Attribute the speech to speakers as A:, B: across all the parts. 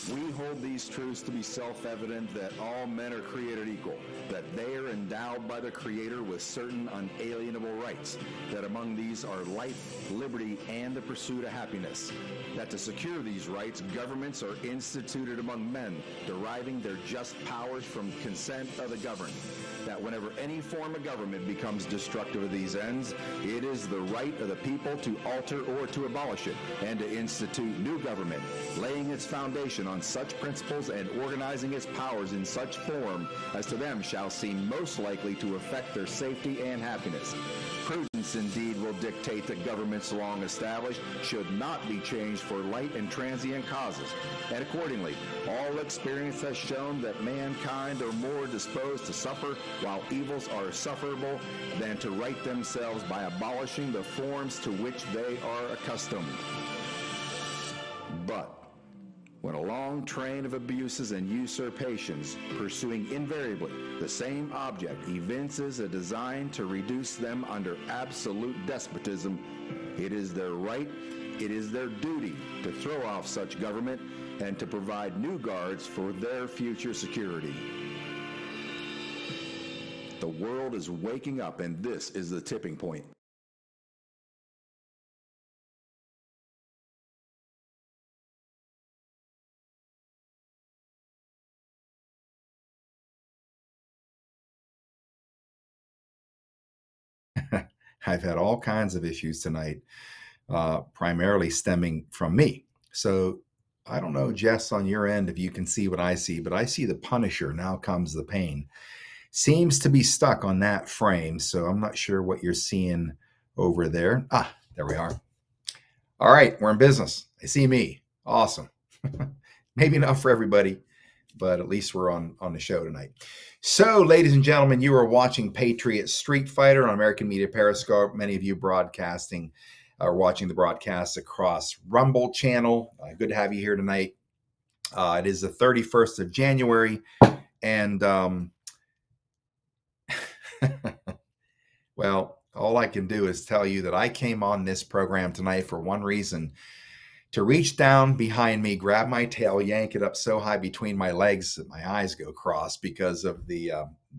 A: We hold these truths to be self-evident that all men are created equal, that they are endowed by the Creator with certain unalienable rights, that among these are life, liberty, and the pursuit of happiness, that to secure these rights, governments are instituted among men, deriving their just powers from consent of the governed, that whenever any form of government becomes destructive of these ends, it is the right of the people to alter or to abolish it, and to institute new government, laying its foundation on such principles and organizing its powers in such form as to them shall seem most likely to affect their safety and happiness. Prudence indeed will dictate that governments long established should not be changed for light and transient causes, and accordingly, all experience has shown that mankind are more disposed to suffer while evils are sufferable than to right themselves by abolishing the forms to which they are accustomed. But when a long train of abuses and usurpations, pursuing invariably the same object, evinces a design to reduce them under absolute despotism, it is their right, it is their duty to throw off such government and to provide new guards for their future security. The world is waking up, and this is the tipping point.
B: I've had all kinds of issues tonight, primarily stemming from me. So I don't know, Jess, on your end, if you can see what I see, but I see the Punisher. Now comes the pain. Seems to be stuck on that frame. So I'm not sure what you're seeing over there. Ah, there we are. All right, we're in business. I see me. Awesome. Maybe not for everybody, but at least we're on the show tonight. So, ladies and gentlemen, you are watching Patriot Street Fighter on American Media Periscope. Many of you broadcasting or watching the broadcast across Rumble channel. Good to have you here tonight. It is the 31st of January, and well, all I can do is tell you that I came on this program tonight for one reason: to reach down behind me, grab my tail, yank it up so high between my legs that my eyes go cross because of the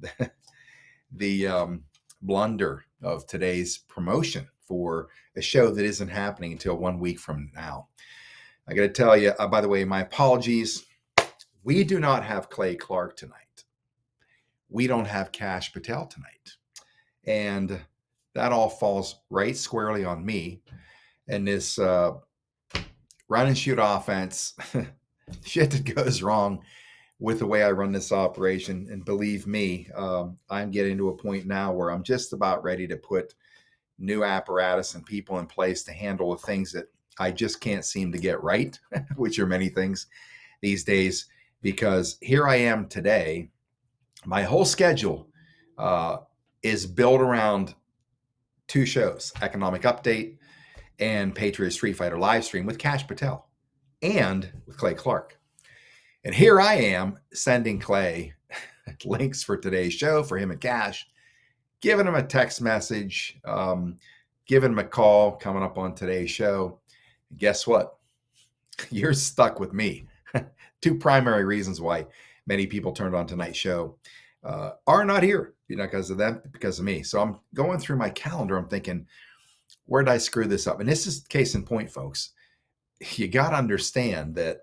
B: blunder of today's promotion for a show that isn't happening until 1 week from now. I got to tell you, by the way, my apologies. We do not have Clay Clark tonight. We don't have Kash Patel tonight. And that all falls right squarely on me. And this run and shoot offense, shit that goes wrong with the way I run this operation. And believe me, I'm getting to a point now where I'm just about ready to put new apparatus and people in place to handle the things that I just can't seem to get right, which are many things these days, because here I am today. My whole schedule is built around two shows: Economic Update and Patriot Street Fighter live stream with Kash Patel and with Clay Clark. And here I am sending Clay links for today's show for him and Kash, giving him a text message, giving him a call coming up on today's show. And guess what? You're stuck with me. Two primary reasons why many people turned on tonight's show are not here, because of them, because of me. So I'm going through my calendar. I'm thinking, where did I screw this up? And this is case in point, folks. You got to understand that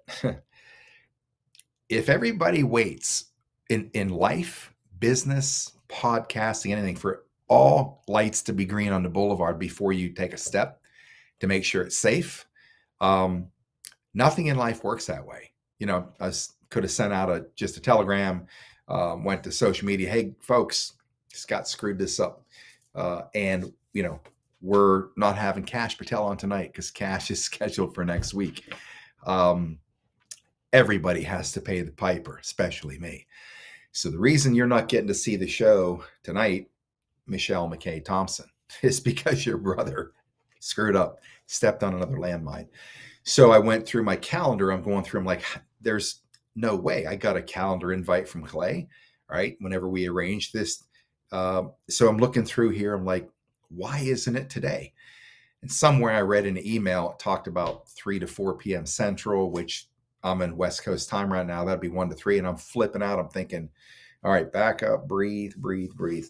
B: if everybody waits in life, business, podcasting, anything, for all lights to be green on the boulevard before you take a step to make sure it's safe, nothing in life works that way. I could have sent out just a telegram, went to social media. Hey, folks, Scott screwed this up. And we're not having Kash Patel on tonight because Kash is scheduled for next week. Everybody has to pay the piper, especially me. So the reason you're not getting to see the show tonight, Michelle McKay Thompson, is because your brother screwed up, stepped on another landmine. So I went through my calendar. I'm going through, I'm like, there's no way. I got a calendar invite from Clay, right? Whenever we arranged this. So I'm looking through here. I'm like, why isn't it today? And somewhere I read in an email, it talked about 3 to 4 p.m. Central, which I'm in West Coast time right now. That'd be 1 to 3. And I'm flipping out. I'm thinking, all right, back up, breathe, breathe, breathe.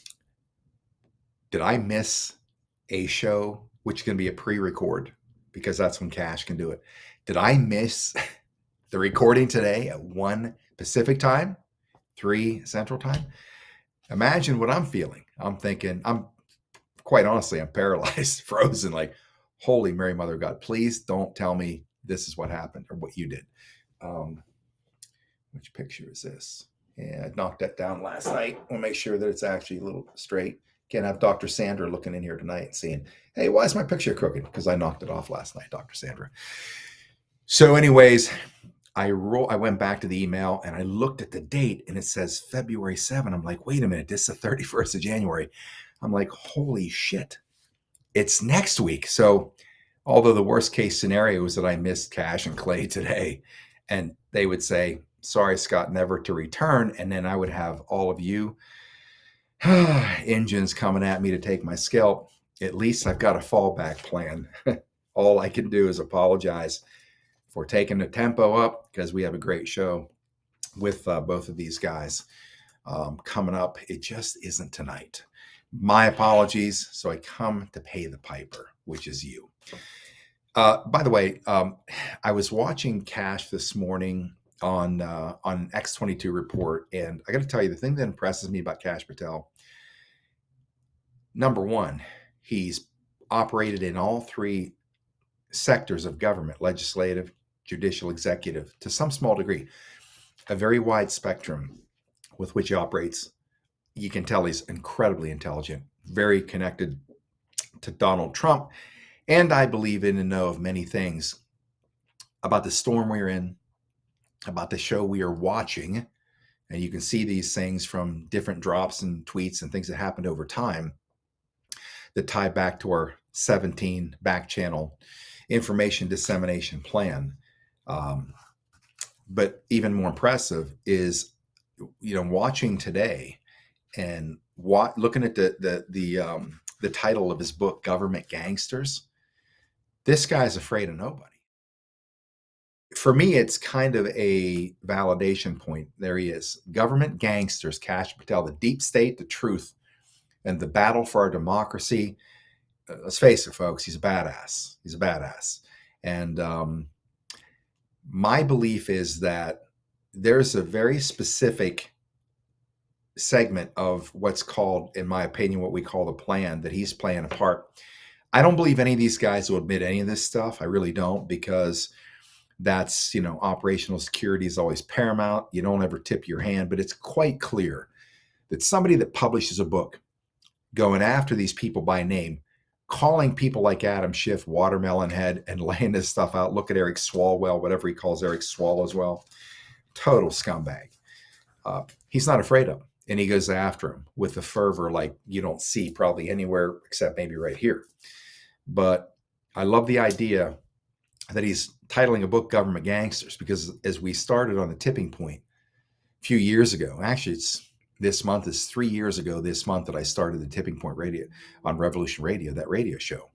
B: Did I miss a show, which can be a pre-record because that's when Cash can do it? Did I miss the recording today at 1 Pacific time, 3 Central time? Imagine what I'm feeling. I'm thinking, quite honestly, I'm paralyzed, frozen, like, holy Mary, Mother of God, please don't tell me this is what happened or what you did. Which picture is this? Yeah, I knocked that down last night. We'll make sure that it's actually a little straight. Can't have Dr. Sandra looking in here tonight and saying, hey, why is my picture crooked? Because I knocked it off last night, Dr. Sandra. So anyways, I went back to the email and I looked at the date and it says February 7. I'm like, wait a minute, this is the 31st of January. I'm like, holy shit, it's next week. So although the worst case scenario is that I missed Cash and Clay today, and they would say, sorry, Scott, never to return. And then I would have all of you engines coming at me to take my scalp. At least I've got a fallback plan. All I can do is apologize for taking the tempo up because we have a great show with both of these guys coming up. It just isn't tonight. My apologies. So I come to pay the piper, which is you. By the way, I was watching Cash this morning on X22 Report, and I got to tell you, the thing that impresses me about Cash Patel, number one, he's operated in all 3 sectors of government: legislative, judicial, executive, to some small degree, a very wide spectrum with which he operates. You can tell he's incredibly intelligent, very connected to Donald Trump, and I believe in and know of many things about the storm we're in, about the show we are watching. And you can see these things from different drops and tweets and things that happened over time that tie back to our 17 back channel information dissemination plan. But even more impressive is, watching today and looking at the title of his book, Government Gangsters. This guy's afraid of nobody. For me, it's kind of a validation point. There he is. Government Gangsters, Cash Patel, the deep state, the truth, and the battle for our democracy. Let's face it, folks, he's a badass. He's a badass. And my belief is that there's a very specific segment of what's called, in my opinion, what we call the plan, that he's playing a part. I don't believe any of these guys will admit any of this stuff. I really don't, because that's, operational security is always paramount. You don't ever tip your hand, but it's quite clear that somebody that publishes a book going after these people by name, calling people like Adam Schiff watermelon head, and laying this stuff out. Look at Eric Swalwell, whatever he calls Eric Swallowswell, total scumbag. He's not afraid of him, and he goes after him with a fervor like you don't see probably anywhere except maybe right here. But I love the idea that he's titling a book Government Gangsters, because as we started on the tipping point a few years ago, actually this month is 3 years ago this month that I started the Tipping Point Radio on Revolution Radio, that radio show.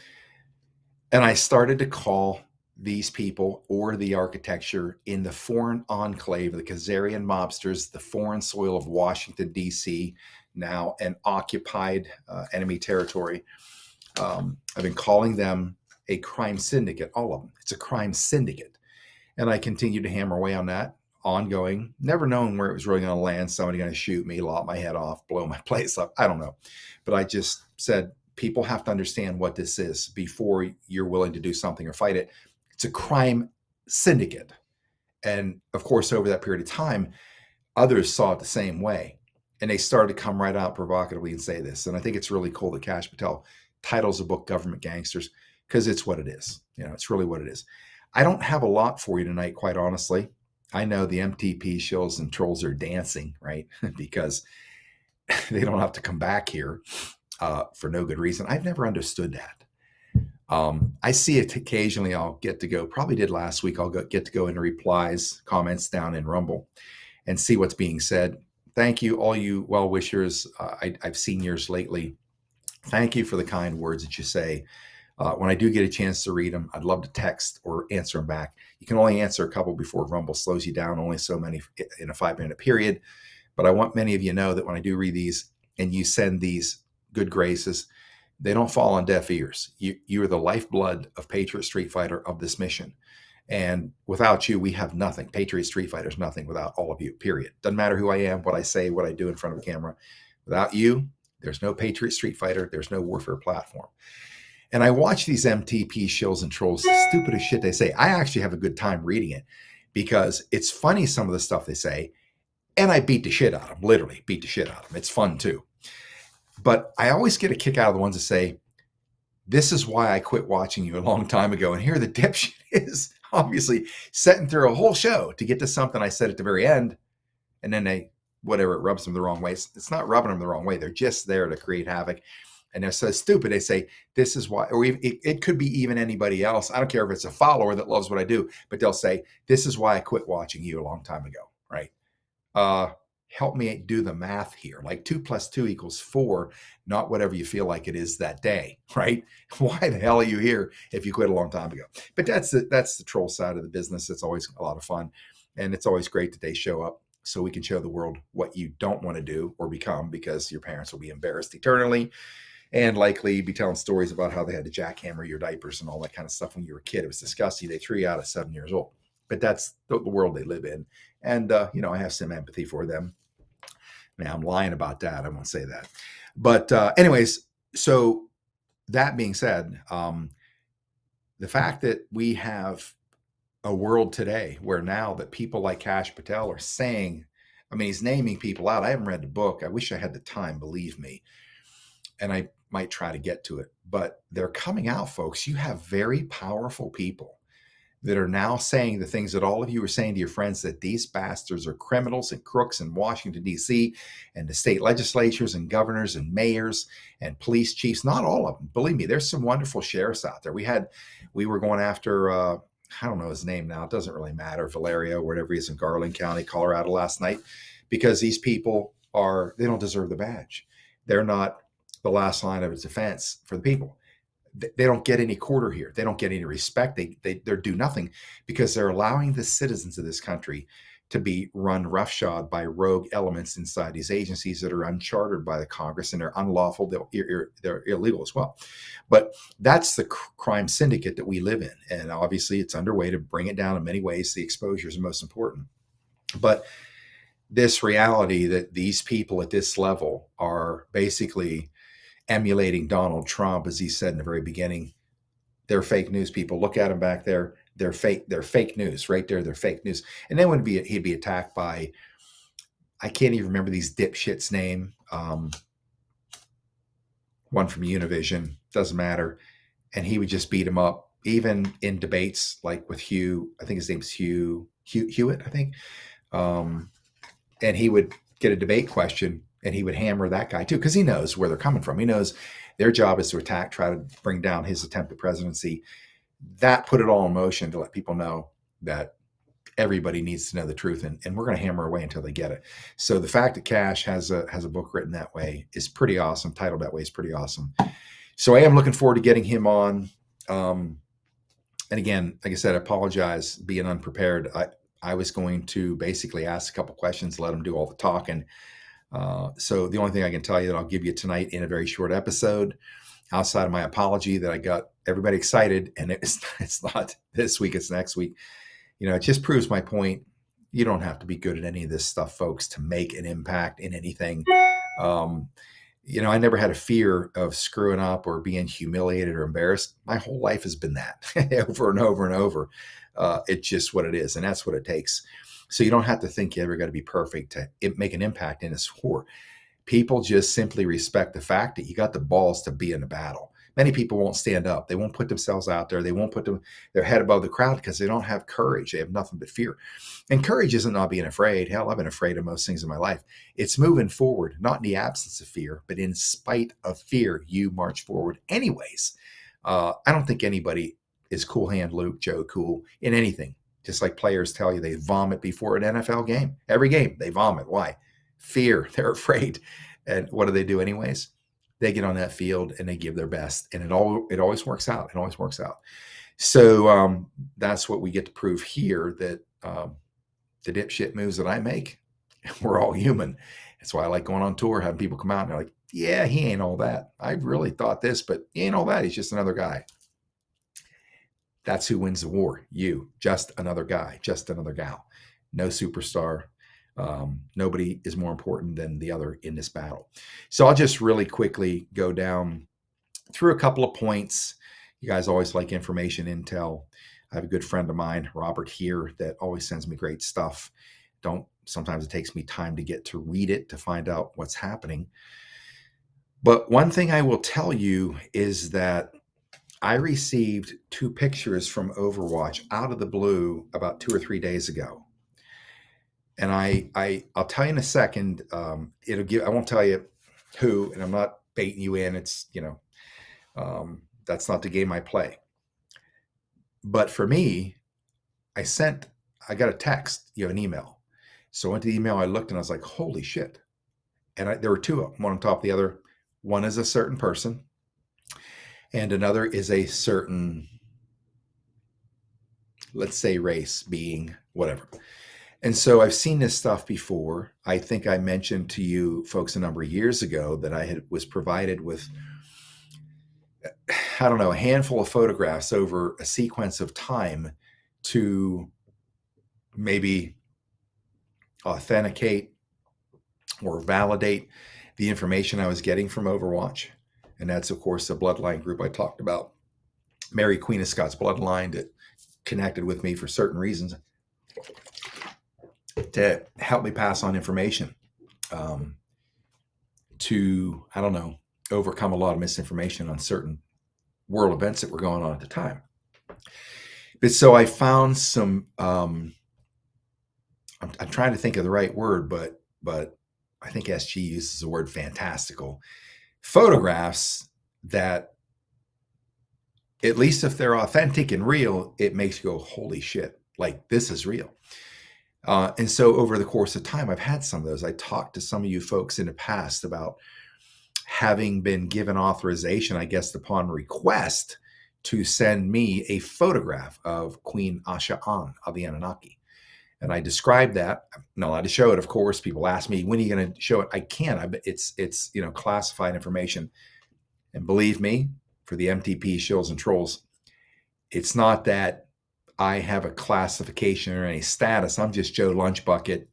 B: And I started to call these people, or the architecture in the foreign enclave, the Khazarian mobsters, the foreign soil of Washington, D.C., now an occupied enemy territory. I've been calling them a crime syndicate, all of them. It's a crime syndicate. And I continue to hammer away on that, ongoing, never knowing where it was really going to land. Somebody going to shoot me, lop my head off, blow my place up. I don't know. But I just said, people have to understand what this is before you're willing to do something or fight it. It's a crime syndicate. And of course, over that period of time, others saw it the same way. And they started to come right out provocatively and say this. And I think it's really cool that Cash Patel titles the book Government Gangsters, because it's what it is. It's really what it is. I don't have a lot for you tonight, quite honestly. I know the MTP shills and trolls are dancing, right? Because they don't have to come back here for no good reason. I've never understood that. I see it occasionally. I'll get to go, probably did last week, get to go into replies, comments down in Rumble and see what's being said. Thank you, all you well-wishers. I've seen yours lately. Thank you for the kind words that you say. When I do get a chance to read them, I'd love to text or answer them back. You can only answer a couple before Rumble slows you down, only so many in a 5-minute period. But I want many of you to know that when I do read these and you send these good graces, they don't fall on deaf ears. You are the lifeblood of Patriot Street Fighter, of this mission. And without you, we have nothing. Patriot Street Fighter is nothing without all of you, period. Doesn't matter who I am, what I say, what I do in front of a camera. Without you, there's no Patriot Street Fighter. There's no warfare platform. And I watch these MTP shills and trolls, the stupidest shit they say. I actually have a good time reading it because it's funny, some of the stuff they say. And I beat the shit out of them, literally beat the shit out of them. It's fun too. But I always get a kick out of the ones that say, this is why I quit watching you a long time ago. And here the dipshit is obviously setting through a whole show to get to something I said at the very end. And then it rubs them the wrong way. It's not rubbing them the wrong way. They're just there to create havoc. And they're so stupid. They say, this is why, or it could be even anybody else. I don't care if it's a follower that loves what I do, but they'll say, this is why I quit watching you a long time ago, right? Help me do the math here. Like 2 + 2 = 4, not whatever you feel like it is that day, right? Why the hell are you here if you quit a long time ago? But that's the troll side of the business. It's always a lot of fun. And it's always great that they show up so we can show the world what you don't want to do or become, because your parents will be embarrassed eternally and likely be telling stories about how they had to jackhammer your diapers and all that kind of stuff when you were a kid. It was disgusting. They threw you out at 7 years old. But that's the world they live in. And, I have some empathy for them. Now, I'm lying about that. I won't say that. But anyways, so that being said, the fact that we have a world today where now that people like Kash Patel are saying, I mean, he's naming people out. I haven't read the book. I wish I had the time, believe me. And I might try to get to it. But they're coming out, folks. You have very powerful people that are now saying the things that all of you are saying to your friends, that these bastards are criminals and crooks in Washington, D.C., and the state legislatures and governors and mayors and police chiefs. Not all of them. Believe me, there's some wonderful sheriffs out there. We were going after, I don't know his name now. It doesn't really matter. Valerio, whatever he is, in Garland County, Colorado last night, because these people they don't deserve the badge. They're not the last line of defense for the people. They don't get any quarter here. They don't get any respect. They're do nothing because they're allowing the citizens of this country to be run roughshod by rogue elements inside these agencies that are unchartered by the Congress, and they're unlawful. They're illegal as well. But that's the crime syndicate that we live in. And obviously it's underway to bring it down in many ways. The exposure is the most important. But this reality that these people at this level are basically emulating Donald Trump, as he said in the very beginning, they're fake news people. Look at them back there. They're fake news right there. They're fake news. And then he'd be attacked by, I can't even remember these dipshits' name. One from Univision, doesn't matter. And he would just beat him up, even in debates, like with Hugh. I think his name's Hewitt, I think. And he would get a debate question, and he would hammer that guy too, because he knows where they're coming from. He knows their job is to attack, try to bring down his attempt at presidency. That put it all in motion to let people know that everybody needs to know the truth, and we're going to hammer away until they get it. So the fact that Kash has a book written that way is pretty awesome. Titled that way is pretty awesome. So I am looking forward to getting him on. And again, like I said, I apologize being unprepared. I was going to basically ask a couple questions, let him do all the talking. So the only thing I can tell you that I'll give you tonight in a very short episode, outside of my apology that I got everybody excited, and it's not this week, it's next week. It just proves my point. You don't have to be good at any of this stuff, folks, to make an impact in anything. I never had a fear of screwing up or being humiliated or embarrassed. My whole life has been that over and over and over. It's just what it is, and that's what it takes. So you don't have to think you ever got to be perfect to make an impact in this war. People just simply respect the fact that you got the balls to be in the battle. Many people won't stand up. They won't put themselves out there. They won't put their head above the crowd because they don't have courage. They have nothing but fear. And courage isn't not being afraid. Hell, I've been afraid of most things in my life. It's moving forward, not in the absence of fear, but in spite of fear, you march forward anyways. I don't think anybody is Cool Hand Luke, Joe Cool in anything. Just like players tell you they vomit before an NFL game. Every game they vomit. Why? Fear. They're afraid. And what do they do anyways? they get on that field and they give their best, and it always works out. It always works out. So that's what we get to prove here, that the dipshit moves that I make, we're all human. That's why I like going on tour, having people come out and they're like, yeah, he ain't all that. I really thought this, but he ain't all that. He's just another guy. That's who wins the war. You, just another guy, just another gal. No superstar. Nobody is more important than the other in this battle. So I'll just really quickly go down through a couple of points. You guys always like information, intel. I have a good friend of mine, Robert, here, that always sends me great stuff. Sometimes it takes me time to get to read it to find out what's happening. But one thing I will tell you is that I received 2 pictures from Overwatch out of the blue about 2 or 3 days ago. And I'll tell you in a second. I won't tell you who, and I'm not baiting you in. It's, that's not the game I play. But for me, I got a text, an email. So I went to the email, I looked, and I was like, holy shit. And there were 2 of them, one on top of the other. One is a certain person, and another is a certain, let's say, race, being, whatever. And so I've seen this stuff before. I think I mentioned to you folks a number of years ago that I was provided with, I don't know, a handful of photographs over a sequence of time to maybe authenticate or validate the information I was getting from Overwatch. And that's, of course, the bloodline group I talked about. Mary, Queen of Scots bloodline, that connected with me for certain reasons to help me pass on information, to, I don't know, overcome a lot of misinformation on certain world events that were going on at the time. But so I found some, I'm trying to think of the right word, but I think SG uses the word fantastical photographs that, at least if they're authentic and real, it makes you go, holy shit, like this is real. And so over the course of time, I've had some of those. I talked to some of you folks in the past about having been given authorization, I guess, upon request, to send me a photograph of Queen Asha-an of the Anunnaki. And I described that. I'm not allowed to show it, of course. People ask me, when are you going to show it? I can't. It's classified information. And believe me, for the MTP shills and trolls, it's not that I have a classification or any status. I'm just Joe Lunchbucket,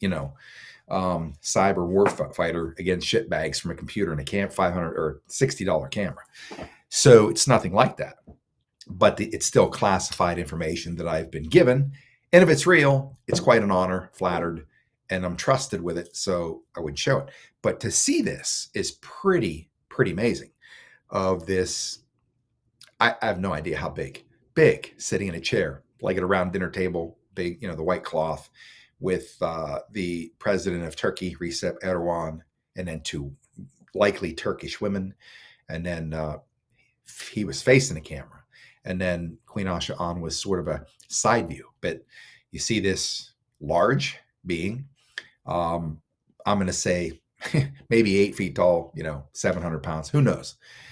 B: cyber war fighter against shitbags from a computer and a $500 or $60 camera. So it's nothing like that. But it's still classified information that I've been given. And if it's real, it's quite an honor, flattered, and I'm trusted with it, so I would show it. But to see this is pretty amazing. Of this, I have no idea how big, sitting in a chair, like at a round dinner table, big, the white cloth, with the president of Turkey, Recep Erdogan, and then 2 likely Turkish women. And then he was facing the camera. And then Queen Asha-an was sort of a side view. But you see this large being, I'm going to say maybe 8 feet tall, 700 pounds, who knows?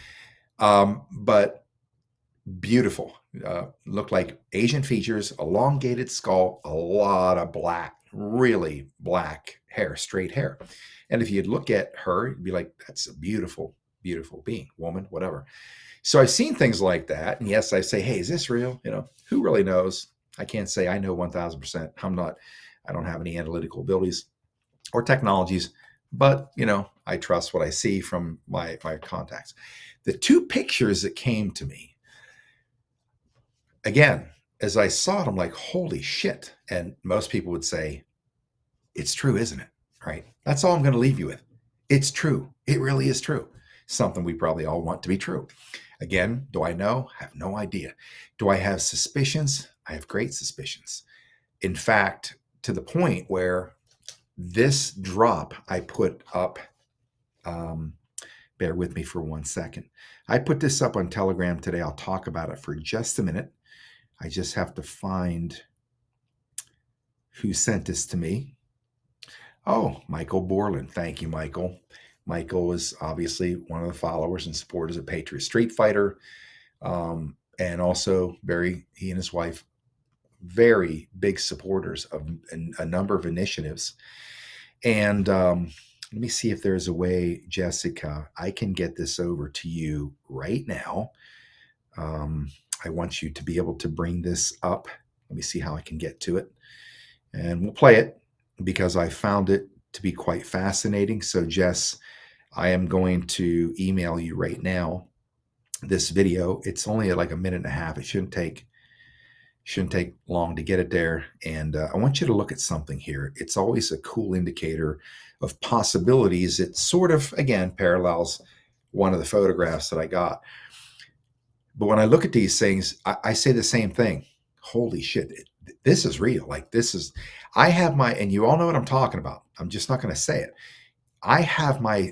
B: But beautiful. Looked like Asian features, elongated skull, a lot of black, really black hair, straight hair. And if you'd look at her, you'd be like, that's a beautiful, beautiful being, woman, whatever. So I've seen things like that. And yes, I say, hey, is this real? Who really knows? I can't say I know 1000%. I don't have any analytical abilities or technologies, but, I trust what I see from my contacts. The 2 pictures that came to me, again, as I saw it, I'm like, holy shit. And most people would say, it's true, isn't it? Right? That's all I'm going to leave you with. It's true. It really is true. Something we probably all want to be true. Again, do I know? I have no idea. Do I have suspicions? I have great suspicions. In fact, to the point where this drop I put up, bear with me for 1 second. I put this up on Telegram today. I'll talk about it for just a minute. I just have to find who sent this to me. Oh, Michael Borland. Thank you, Michael. Michael is obviously one of the followers and supporters of Patriot Street Fighter, and also he and his wife, very big supporters of a number of initiatives. And let me see if there's a way, Jessica, I can get this over to you right now. I want you to be able to bring this up. Let me see how I can get to it. And we'll play it because I found it to be quite fascinating. So, Jess, I am going to email you right now this video. It's only like a minute and a half. It shouldn't take long to get it there. And I want you to look at something here. It's always a cool indicator of possibilities. It sort of, again, parallels one of the photographs that I got. But when I look at these things, I say the same thing. Holy shit, this is real. Like I have and you all know what I'm talking about. I'm just not going to say it. I have my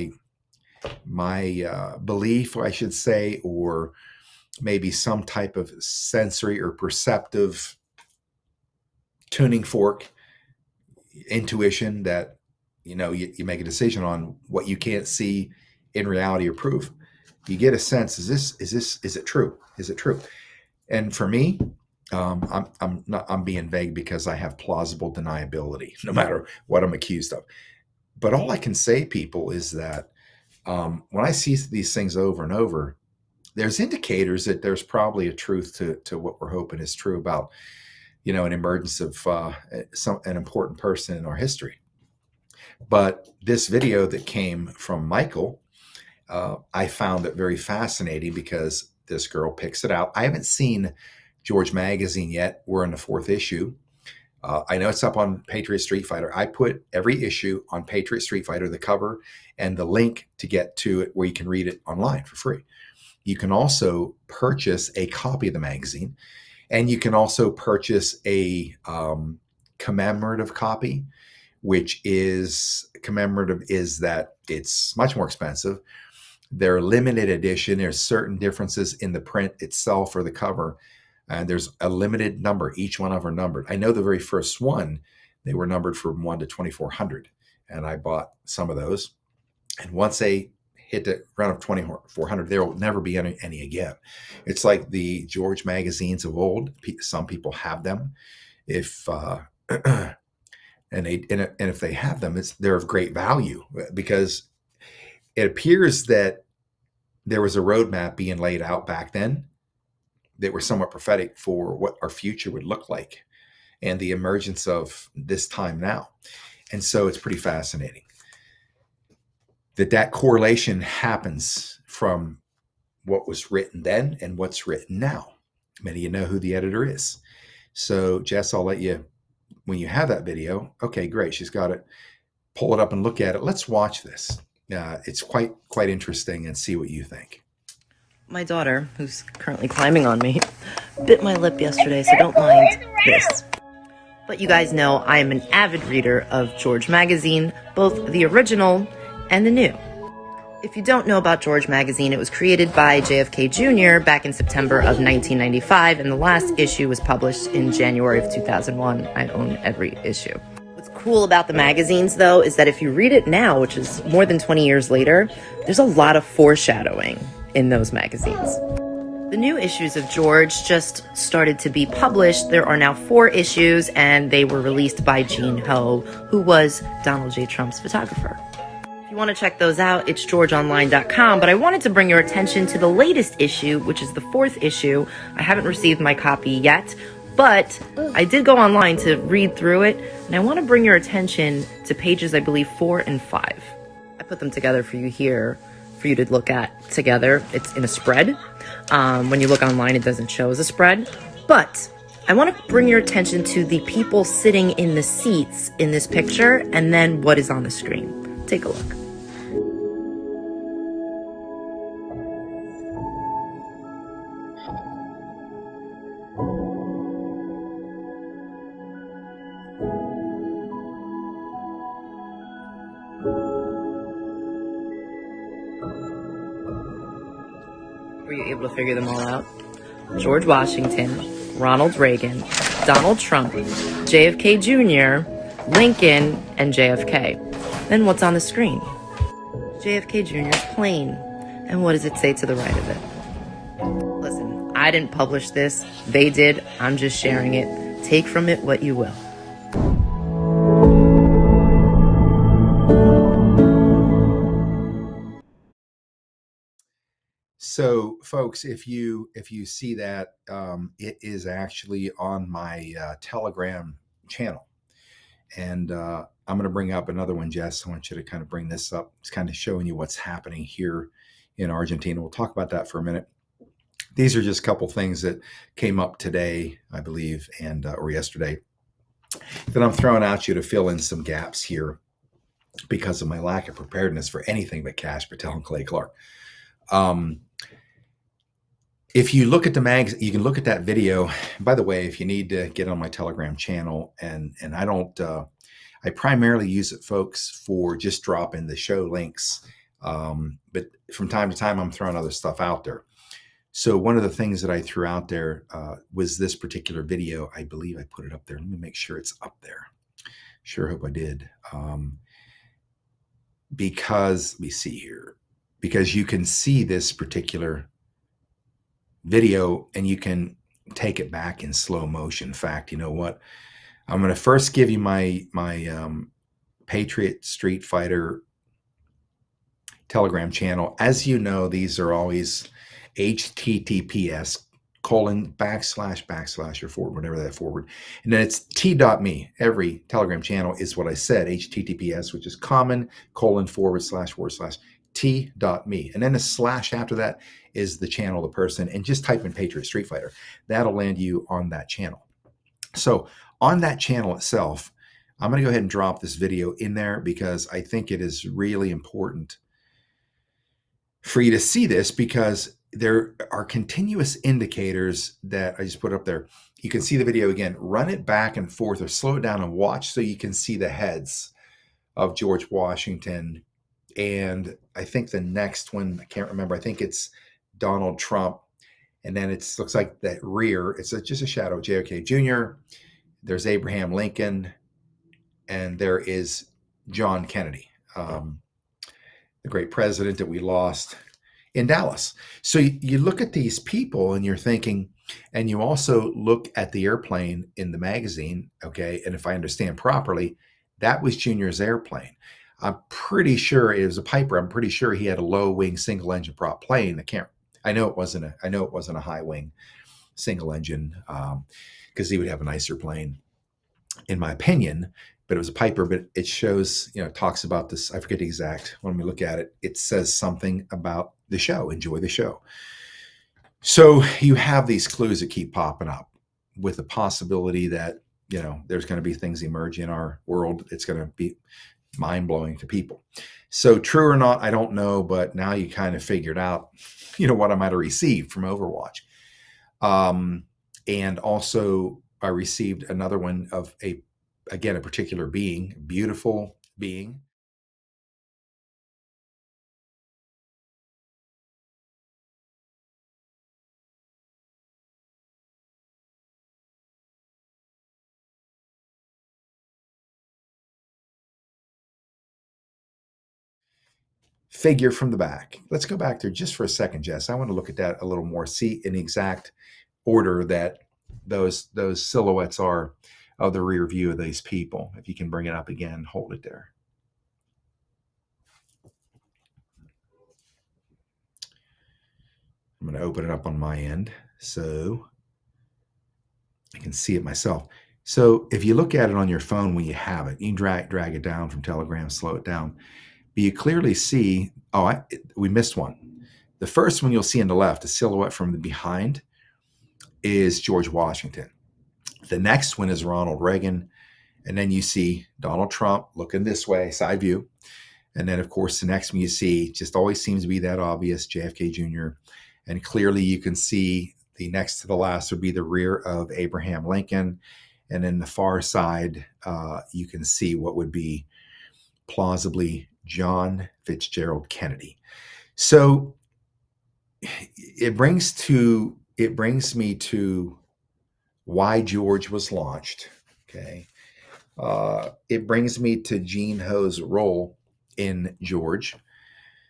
B: belief, I should say, or maybe some type of sensory or perceptive tuning fork, intuition that, you make a decision on what you can't see in reality or proof. You get a sense, is it true? Is it true? And for me, I'm being vague because I have plausible deniability, no matter what I'm accused of. But all I can say, people, is that when I see these things over and over, there's indicators that there's probably a truth to what we're hoping is true about, an emergence of an important person in our history. But this video that came from Michael, I found it very fascinating because this girl picks it out. I haven't seen George Magazine yet. We're in the 4th issue. I know it's up on Patriot Street Fighter. I put every issue on Patriot Street Fighter, the cover and the link to get to it where you can read it online for free. You can also purchase a copy of the magazine, and you can also purchase a commemorative copy, which is that it's much more expensive. They're limited edition. There's certain differences in the print itself or the cover. And there's a limited number. Each one of them are numbered. I know the very first one, they were numbered from 1 to 2,400. And I bought some of those. And once they hit the round of 2,400, there will never be any again. It's like the George magazines of old. Some people have them. If if they have them, they're of great value, because it appears that there was a roadmap being laid out back then that were somewhat prophetic for what our future would look like and the emergence of this time now. And so it's pretty fascinating that correlation happens from what was written then and what's written now. Many of you know who the editor is. So Jess, I'll let you, when you have that video, okay, great, she's got it, pull it up and look at it. Let's watch this. It's quite interesting, and see what you think.
C: My daughter, who's currently climbing on me, bit my lip yesterday, so don't mind this. But you guys know I am an avid reader of George Magazine, both the original and the new. If you don't know about George Magazine, it was created by JFK Jr. back in September of 1995, and the last issue was published in January of 2001. I own every issue. What's cool about the magazines, though, is that if you read it now, which is more than 20 years later, there's a lot of foreshadowing in those magazines. The new issues of George just started to be published. There are now 4 issues, and they were released by Gene Ho, who was Donald J. Trump's photographer. If you want to check those out, it's georgeonline.com, but I wanted to bring your attention to the latest issue, which is the 4th issue. I haven't received my copy yet, but I did go online to read through it, and I want to bring your attention to pages, I believe, 4 and 5. I put them together for you here, for you to look at together. It's in a spread. When you look online, it doesn't show as a spread, but I want to bring your attention to the people sitting in the seats in this picture, and then what is on the screen. Take a look. Were you able to figure them all out? George Washington, Ronald Reagan, Donald Trump, JFK Jr., Lincoln, and JFK. Then what's on the screen? JFK Jr.'s plane. And what does it say to the right of it? Listen, I didn't publish this. They did. I'm just sharing it. Take from it what you will.
B: So, folks, if you see that, it is actually on my Telegram channel, and I'm going to bring up another one, Jess. I want you to kind of bring this up. It's kind of showing you what's happening here in Argentina. We'll talk about that for a minute. These are just a couple things that came up today, I believe, and or yesterday, that I'm throwing at you to fill in some gaps here because of my lack of preparedness for anything but Kash Patel and Clay Clark. If you look at the mags, you can look at that video. By the way, if you need to get on my Telegram channel, and I don't, I primarily use it, folks, for just dropping the show links. But from time to time, I'm throwing other stuff out there. So one of the things that I threw out there was this particular video. I believe I put it up there. Let me make sure it's up there. Sure hope I did. Because, let me see here. Because you can see this particular video and you can take it back in slow motion. In fact, you know what? I'm going to first give you my Patriot Street Fighter Telegram channel. As you know, these are always https:// or forward, whatever that forward. And then it's t.me. Every Telegram channel is what I said, https, which is common : / t.me. And then a slash after that is the channel, the person, and just type in Patriot Street Fighter. That'll land you on that channel. So on that channel itself, I'm going to go ahead and drop this video in there because I think it is really important for you to see this, because there are continuous indicators that I just put up there. You can see the video again, run it back and forth or slow it down and watch so you can see the heads of George Washington. And I think the next one, I can't remember, I think it's Donald Trump. And then it looks like that rear, it's just a shadow of JFK Jr. There's Abraham Lincoln, and there is John Kennedy, the great president that we lost in Dallas. So you look at these people and you're thinking, and you also look at the airplane in the magazine, okay? And if I understand properly, that was Junior's airplane. I'm pretty sure it was a Piper. I'm pretty sure he had a low wing single engine prop plane. I know it wasn't a high wing single engine, because he would have a nicer plane, in my opinion. But it was a Piper. But it shows, talks about this. I forget the exact. When we look at it, it says something about the show. Enjoy the show. So you have these clues that keep popping up, with the possibility that there's going to be things emerge in our world. It's going to be mind-blowing to people. So true or not, I don't know, but now you kind of figured out, what I might have received from Overwatch. And also I received another one of a particular being, beautiful being. Figure from the back. Let's go back there just for a second, Jess. I want to look at that a little more, see in the exact order that those silhouettes are of the rear view of these people. If you can bring it up again, hold it there. I'm going to open it up on my end so I can see it myself. So if you look at it on your phone when you have it, you can drag it down from Telegram, slow it down. But you clearly see, we missed one. The first one you'll see on the left, the silhouette from the behind, is George Washington. The next one is Ronald Reagan. And then you see Donald Trump looking this way, side view. And then, of course, the next one you see just always seems to be that obvious, JFK Jr. And clearly you can see the next to the last would be the rear of Abraham Lincoln. And then the far side, you can see what would be plausibly John Fitzgerald Kennedy. So it brings me to why George was launched. Okay. It brings me to Gene Ho's role in George.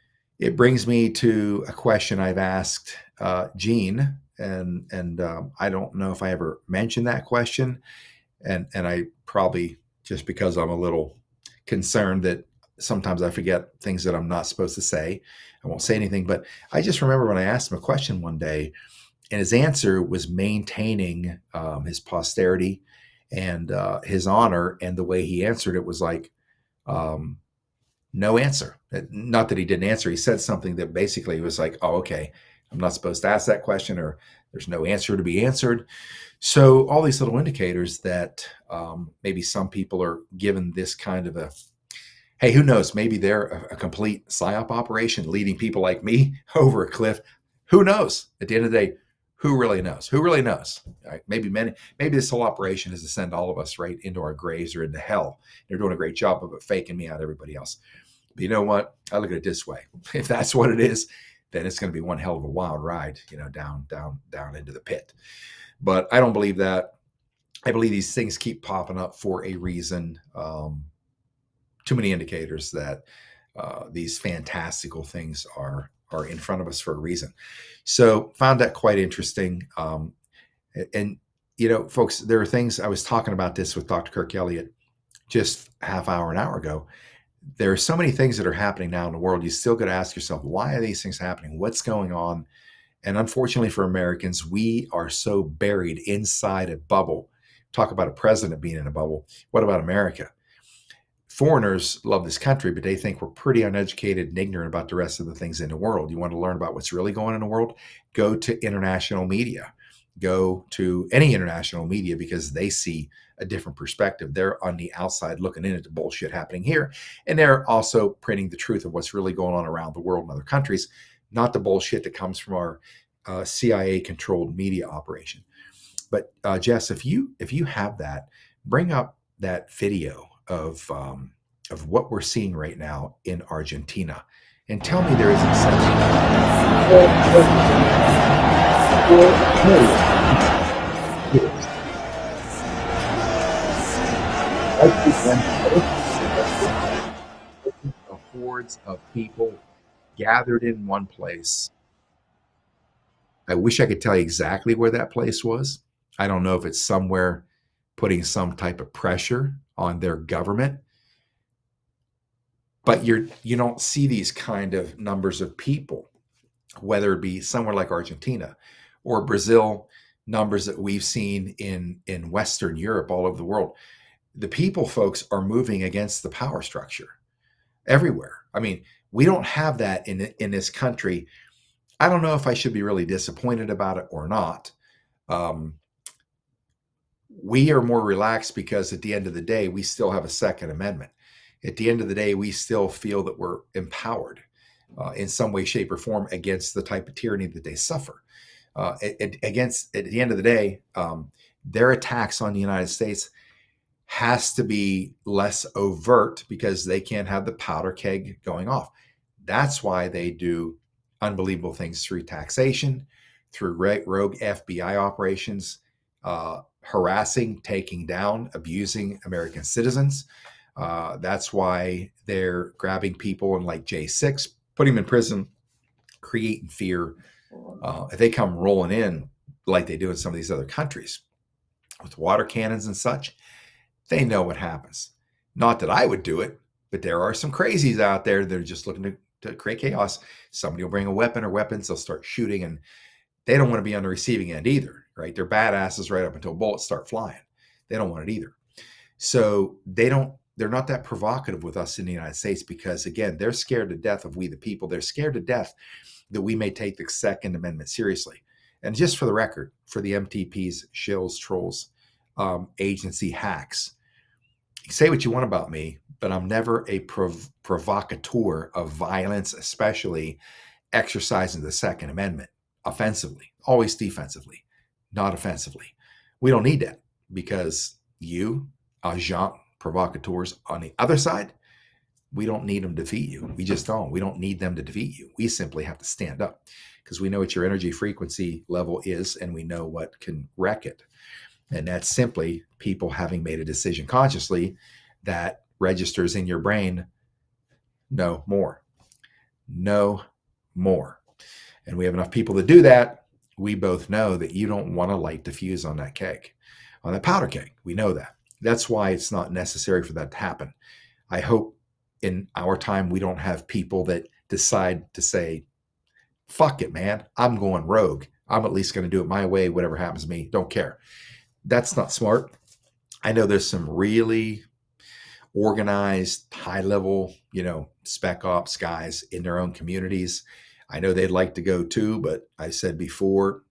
B: it brings me to a question I've asked Gene, and I don't know if I ever mentioned that question, and I probably, just because I'm a little concerned that sometimes I forget things that I'm not supposed to say, I won't say anything. But I just remember when I asked him a question one day, and his answer was maintaining his posterity and his honor, and the way he answered it was like, no answer. Not that he didn't answer. He said something that basically was like, oh, okay, I'm not supposed to ask that question, or there's no answer to be answered. So all these little indicators that maybe some people are given this kind of a, hey, who knows, maybe they're a complete psyop operation leading people like me over a cliff. Who knows? At the end of the day, who really knows? Who really knows? Right? Maybe this whole operation is to send all of us right into our graves or into hell. They're doing a great job of it, faking me out, everybody else. But you know what? I look at it this way. If that's what it is, then it's going to be one hell of a wild ride, down into the pit. But I don't believe that. I believe these things keep popping up for a reason. Too many indicators that these fantastical things are in front of us for a reason. So found that quite interesting. And folks, there are things, I was talking about this with Dr. Kirk Elliott just an hour ago. There are so many things that are happening now in the world. You still got to ask yourself, why are these things happening? What's going on? And unfortunately for Americans, we are so buried inside a bubble. Talk about a president being in a bubble. What about America? Foreigners love this country, but they think we're pretty uneducated and ignorant about the rest of the things in the world. You want to learn about what's really going on in the world? Go to international media. Go to any international media, because they see a different perspective. They're on the outside looking in at the bullshit happening here. And they're also printing the truth of what's really going on around the world in other countries, not the bullshit that comes from our CIA-controlled media operation. But Jess, if you have that, bring up that video of what we're seeing right now in Argentina, and tell me there isn't something. The hordes of people gathered in one place. I wish I could tell you exactly where that place was. I don't know if it's somewhere putting some type of pressure on their government, but you don't see these kind of numbers of people, whether it be somewhere like Argentina or Brazil, numbers that we've seen in Western Europe, all over the world. The people, folks, are moving against the power structure everywhere. I mean, we don't have that in this country. I don't know if I should be really disappointed about it or not. We are more relaxed because at the end of the day, we still have a Second Amendment. At the end of the day, we still feel that we're empowered in some way, shape, or form against the type of tyranny that they suffer. At the end of the day, their attacks on the United States has to be less overt because they can't have the powder keg going off. That's why they do unbelievable things through taxation, through rogue FBI operations, harassing, taking down, abusing American citizens. That's why they're grabbing people in like J6, putting them in prison, creating fear. If they come rolling in like they do in some of these other countries with water cannons and such, they know what happens. Not that I would do it, but there are some crazies out there that are just looking to create chaos. Somebody will bring a weapon or weapons, they'll start shooting, and they don't want to be on the receiving end either, right? They're badasses right up until bullets start flying. They don't want it either. So they're not that provocative with us in the United States because, again, they're scared to death of we the people. They're scared to death that we may take the Second Amendment seriously. And just for the record, for the MTPs, shills, trolls, agency hacks, say what you want about me, but I'm never a provocateur of violence, especially exercising the Second Amendment offensively, always defensively, not offensively. We don't need that because you, agent provocateurs on the other side, we don't need them to defeat you. We just don't. We don't need them to defeat you. We simply have to stand up because we know what your energy frequency level is and we know what can wreck it. And that's simply people having made a decision consciously that registers in your brain, no more. No more. And we have enough people to do that. We both know that you don't want to light the fuse on that keg, on that powder keg. We know that. That's why it's not necessary for that to happen. I hope in our time we don't have people that decide to say, fuck it, man, I'm going rogue. I'm at least going to do it my way. Whatever happens to me, don't care. That's not smart. I know there's some really organized, high-level, spec ops guys in their own communities. I know they'd like to go too, but I said before,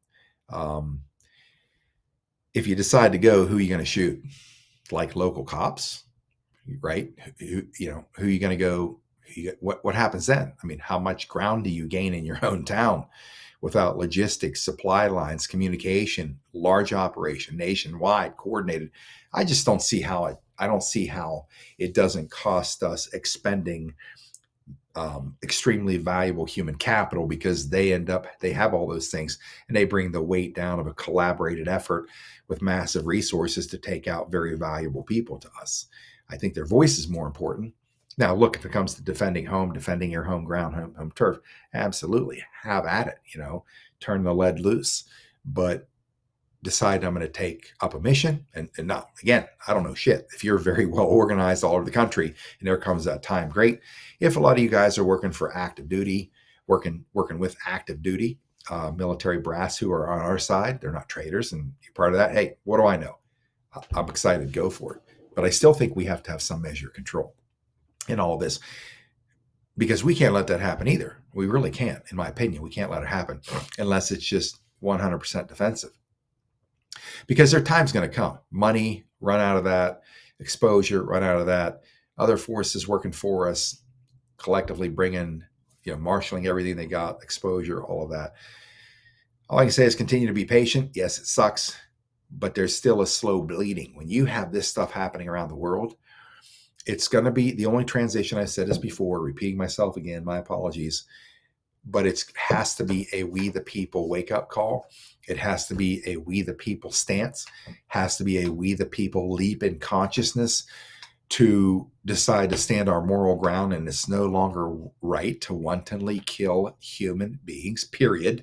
B: if you decide to go, who are you going to shoot? Like local cops, right? Who are you going to go? What happens then? I mean, how much ground do you gain in your own town without logistics, supply lines, communication, large operation, nationwide, coordinated? I just don't see how it doesn't cost us expending extremely valuable human capital, because they have all those things, and they bring the weight down of a collaborated effort with massive resources to take out very valuable people to us. I think their voice is more important. Now, look, if it comes to defending your home ground, home turf, absolutely have at it, turn the lead loose, but decide I'm going to take up a mission. And not, again, I don't know shit. If you're very well organized all over the country and there comes that time, great. If a lot of you guys are working for active duty, working with active duty, military brass who are on our side, they're not traitors and you're part of that. Hey, what do I know? I'm excited, go for it. But I still think we have to have some measure of control in all of this, because we can't let that happen either. We really can't, in my opinion. We can't let it happen unless it's just 100% defensive. Because their time's going to come. Money, run out of that. Exposure, run out of that. Other forces working for us, collectively bringing, marshaling everything they got, exposure, all of that. All I can say is continue to be patient. Yes, it sucks, but there's still a slow bleeding. When you have this stuff happening around the world, it's going to be the only transition. I said this before, repeating myself again, my apologies, but it has to be a we the people wake up call. It has to be a we the people stance, has to be a we the people leap in consciousness to decide to stand our moral ground. And it's no longer right to wantonly kill human beings, period.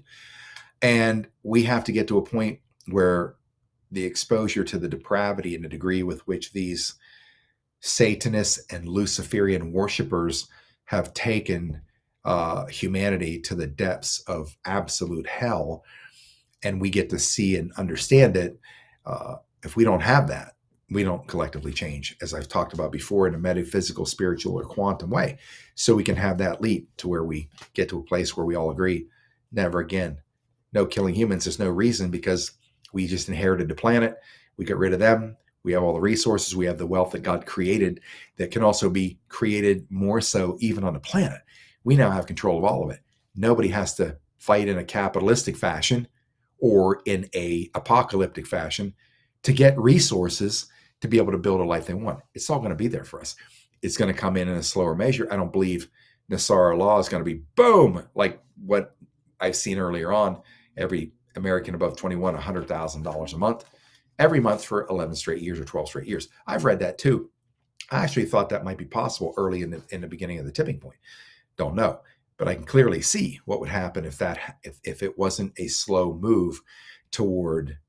B: And we have to get to a point where the exposure to the depravity and the degree with which these Satanists and Luciferian worshipers have taken humanity to the depths of absolute hell, and we get to see and understand it. If we don't have that, we don't collectively change, as I've talked about before, in a metaphysical, spiritual, or quantum way. So we can have that leap to where we get to a place where we all agree, never again. No killing humans. There's no reason, because we just inherited the planet. We got rid of them. We have all the resources. We have the wealth that God created that can also be created more so even on the planet. We now have control of all of it. Nobody has to fight in a capitalistic fashion or in a apocalyptic fashion to get resources to be able to build a life they want. It's all going to be there for us. It's going to come in a slower measure. I don't believe Nasara law is going to be boom, like what I've seen earlier on. Every American above 21, $100,000 a month, every month for 11 straight years or 12 straight years. I've read that too. I actually thought that might be possible early in the beginning of the tipping point. Don't know, but I can clearly see what would happen if it wasn't a slow move toward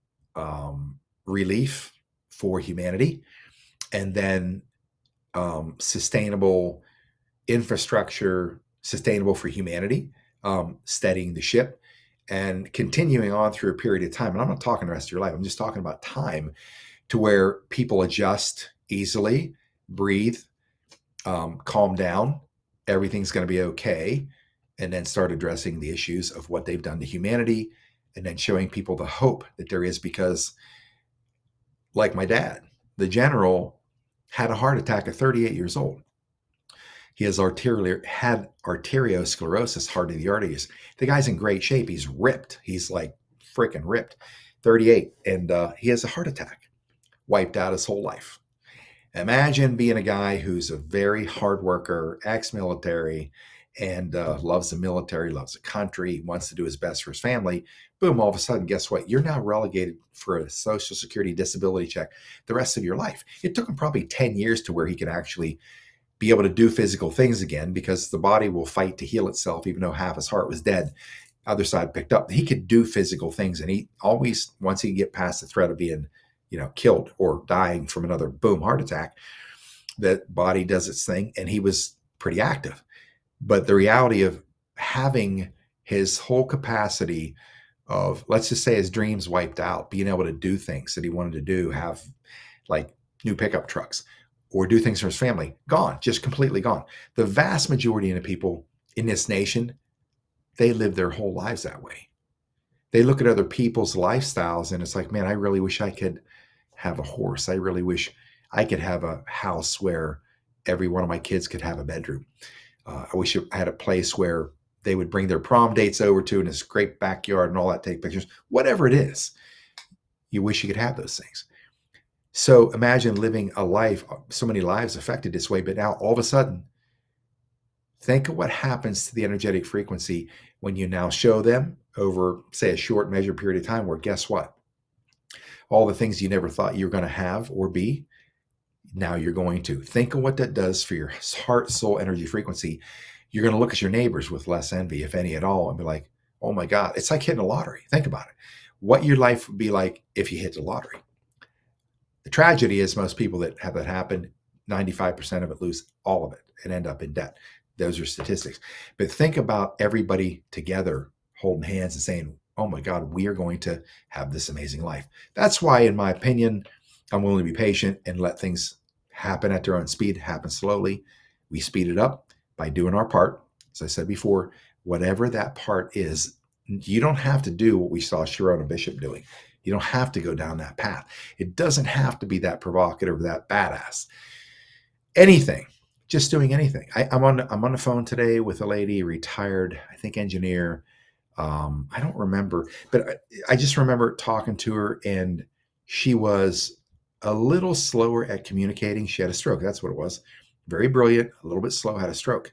B: relief for humanity, and then sustainable infrastructure, sustainable for humanity, steadying the ship, and continuing on through a period of time. And I'm not talking the rest of your life. I'm just talking about time to where people adjust easily, breathe, calm down. Everything's going to be okay. And then start addressing the issues of what they've done to humanity, and then showing people the hope that there is. Because like my dad, the general, had a heart attack at 38 years old. He had arteriosclerosis, heart of the arteries. The guy's in great shape. He's ripped. He's like freaking ripped. 38. And he has a heart attack. Wiped out his whole life. Imagine being a guy who's a very hard worker, ex-military, and loves the military, loves the country, wants to do his best for his family. Boom, all of a sudden, guess what? You're now relegated for a Social Security disability check the rest of your life. It took him probably 10 years to where he could actually be able to do physical things again, because the body will fight to heal itself, even though half his heart was dead. Other side picked up. He could do physical things, and he always, once he could get past the threat of being, killed or dying from another boom heart attack, that body does its thing, and he was pretty active. But the reality of having his whole capacity of, let's just say, his dreams wiped out, being able to do things that he wanted to do, have like new pickup trucks or do things for his family, gone, just completely gone. The vast majority of the people in this nation, they live their whole lives that way. They look at other people's lifestyles and it's like, man, I really wish I could have a horse. I really wish I could have a house where every one of my kids could have a bedroom. I wish I had a place where they would bring their prom dates over to, in this great backyard and all that, take pictures, whatever it is. You wish you could have those things. So imagine living a life, so many lives affected this way, but now all of a sudden, think of what happens to the energetic frequency when you now show them over, say, a short measured period of time, where guess what? All the things you never thought you were going to have or be, now you're going to. Think of what that does for your heart, soul, energy frequency. You're going to look at your neighbors with less envy, if any at all, and be like, oh my God, it's like hitting a lottery. Think about it. What your life would be like if you hit the lottery. The tragedy is most people that have that happen, 95% of it lose all of it and end up in debt. Those are statistics. But think about everybody together holding hands and saying, oh my God, we are going to have this amazing life. That's why, in my opinion, I'm willing to be patient and let things happen at their own speed, happen slowly. We speed it up by doing our part. As I said before, whatever that part is, you don't have to do what we saw Sharona Bishop doing. You don't have to go down that path. It doesn't have to be that provocative or that badass. Anything, just doing anything. I'm on the phone today with a lady, retired, I think, engineer. I don't remember, but I just remember talking to her, and she was a little slower at communicating. She had a stroke. That's what it was. Very brilliant, a little bit slow, had a stroke.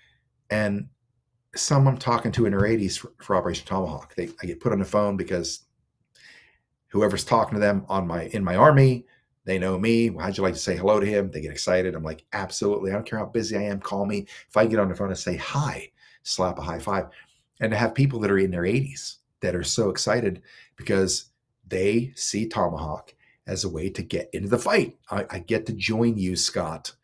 B: And someone I'm talking to in her 80s for Operation Tomahawk. I get put on the phone because whoever's talking to them in my army, they know me. How'd you like to say hello to him? They get excited. I'm like, absolutely. I don't care how busy I am. Call me. If I get on the phone and say hi, slap a high five. And to have people that are in their 80s that are so excited because they see Tomahawk as a way to get into the fight. I get to join you, Scott,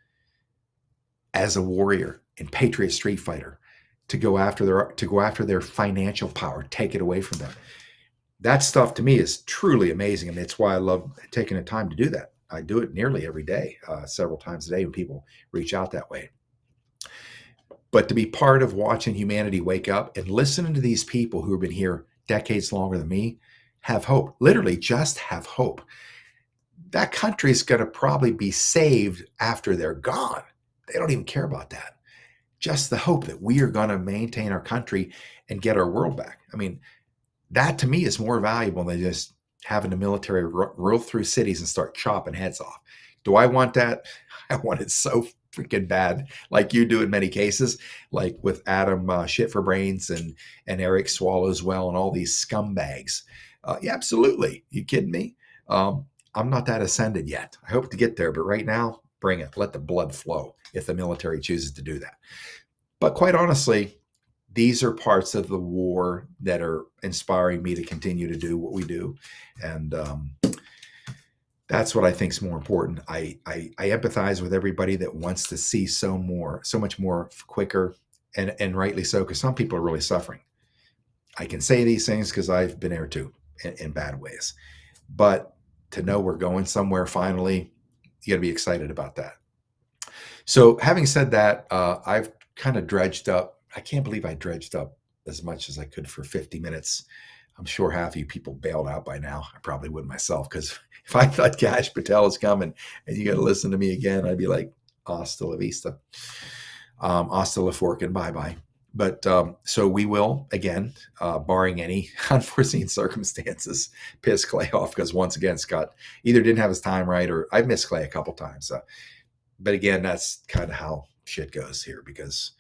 B: as a warrior and Patriot Street Fighter, to go after their financial power, take it away from them. That stuff to me is truly amazing, and it's why I love taking the time to do that. I do it nearly every day, several times a day, when people reach out that way. But to be part of watching humanity wake up and listening to these people who have been here decades longer than me have hope, literally just have hope. That country is going to probably be saved after they're gone. They don't even care about that. Just the hope that we are going to maintain our country and get our world back. I mean, that to me is more valuable than just having the military roll through cities and start chopping heads off. Do I want that? I want it so freaking bad, like you do in many cases, like with Adam Shit for Brains and Eric Swallowswell and all these scumbags. Yeah, absolutely. You kidding me? I'm not that ascended yet. I hope to get there, but right now, bring it. Let the blood flow if the military chooses to do that. But quite honestly, these are parts of the war that are inspiring me to continue to do what we do. And that's what I think is more important. I empathize with everybody that wants to see so much more quicker, and rightly so, because some people are really suffering. I can say these things because I've been there too, in bad ways. But to know we're going somewhere finally, you got to be excited about that. So having said that, I've kind of dredged up. I can't believe I dredged up as much as I could for 50 minutes. I'm sure half of you people bailed out by now. I probably would myself, because if I thought Kash Patel is coming and you got to listen to me again, I'd be like, hasta la vista, hasta la fork, and bye-bye. But so we will, again, barring any unforeseen circumstances, piss Clay off, because once again, Scott either didn't have his time right, or I've missed Clay a couple times. But again, that's kind of how shit goes here, because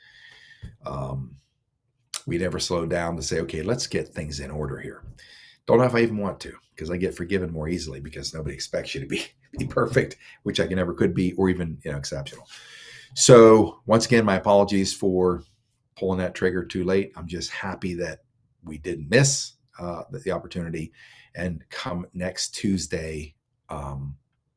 B: we never slow down to say, okay, let's get things in order here. Don't know if I even want to, because I get forgiven more easily because nobody expects you to be perfect, which I never could be, or even exceptional. So once again, my apologies for pulling that trigger too late. I'm just happy that we didn't miss the opportunity. And come next Tuesday, I'm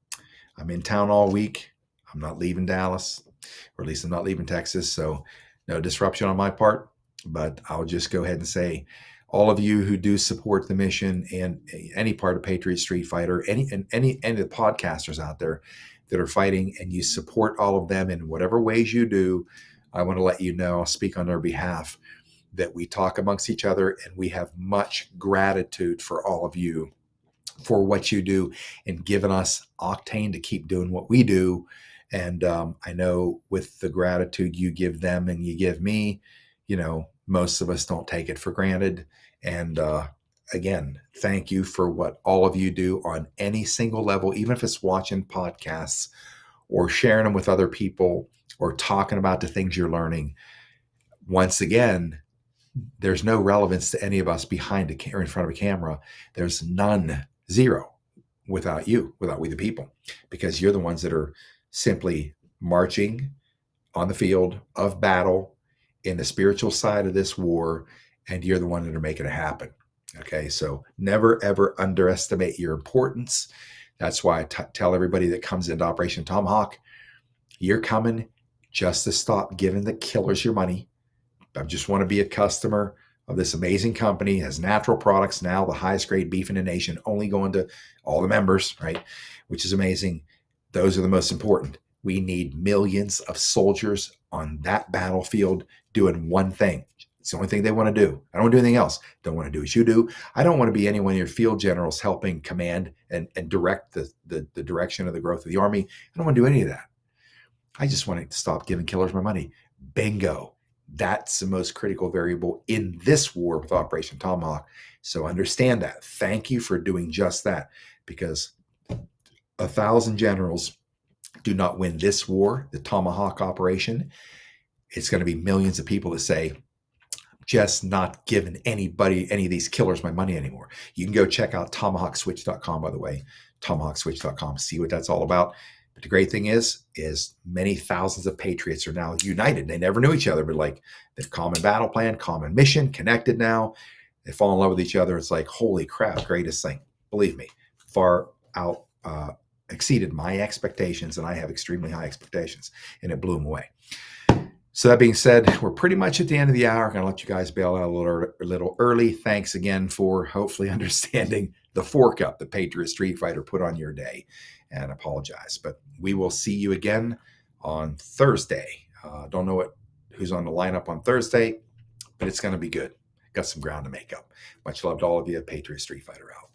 B: in town all week. I'm not leaving Dallas, or at least I'm not leaving Texas. So no disruption on my part, but I'll just go ahead and say, all of you who do support the mission and any part of Patriot Street Fighter, any of the podcasters out there that are fighting, and you support all of them in whatever ways you do, I want to let you know, I'll speak on their behalf, that we talk amongst each other, and we have much gratitude for all of you for what you do and giving us octane to keep doing what we do. And I know with the gratitude you give them and you give me, most of us don't take it for granted. And again, thank you for what all of you do on any single level, even if it's watching podcasts or sharing them with other people or talking about the things you're learning. Once again, there's no relevance to any of us behind a camera, in front of a camera. There's none, zero, without you, without we the people, because you're the ones that are simply marching on the field of battle in the spiritual side of this war, and you're the one that are making it happen. Okay, so never, ever underestimate your importance. That's why I tell everybody that comes into Operation Tomahawk, you're coming just to stop giving the killers your money. I just want to be a customer of this amazing company. It has natural products now, the highest grade beef in the nation, only going to all the members, right? Which is amazing. Those are the most important. We need millions of soldiers on that battlefield doing one thing. It's the only thing they want to do. I don't want to do anything else. Don't want to do as you do. I don't want to be any one of your field generals helping command and direct the direction of the growth of the Army. I don't want to do any of that. I just want to stop giving killers my money. Bingo. That's the most critical variable in this war with Operation Tomahawk. So understand that. Thank you for doing just that, because 1,000 generals do not win this war, the Tomahawk operation. It's going to be millions of people that say, just not giving anybody, any of these killers, my money anymore. You can go check out tomahawkswitch.com, by the way, tomahawkswitch.com, see what that's all about. But the great thing is many thousands of patriots are now united. They never knew each other, but like they've common battle plan, common mission, connected now. They fall in love with each other. It's like, holy crap, greatest thing. Believe me, far out exceeded my expectations, and I have extremely high expectations, and it blew them away. So that being said, we're pretty much at the end of the hour. I'm going to let you guys bail out a little early. Thanks again for hopefully understanding the fork up the Patriot Street Fighter put on your day, and apologize. But we will see you again on Thursday. Don't know who's on the lineup on Thursday, but it's going to be good. Got some ground to make up. Much love to all of you. Patriot Street Fighter out.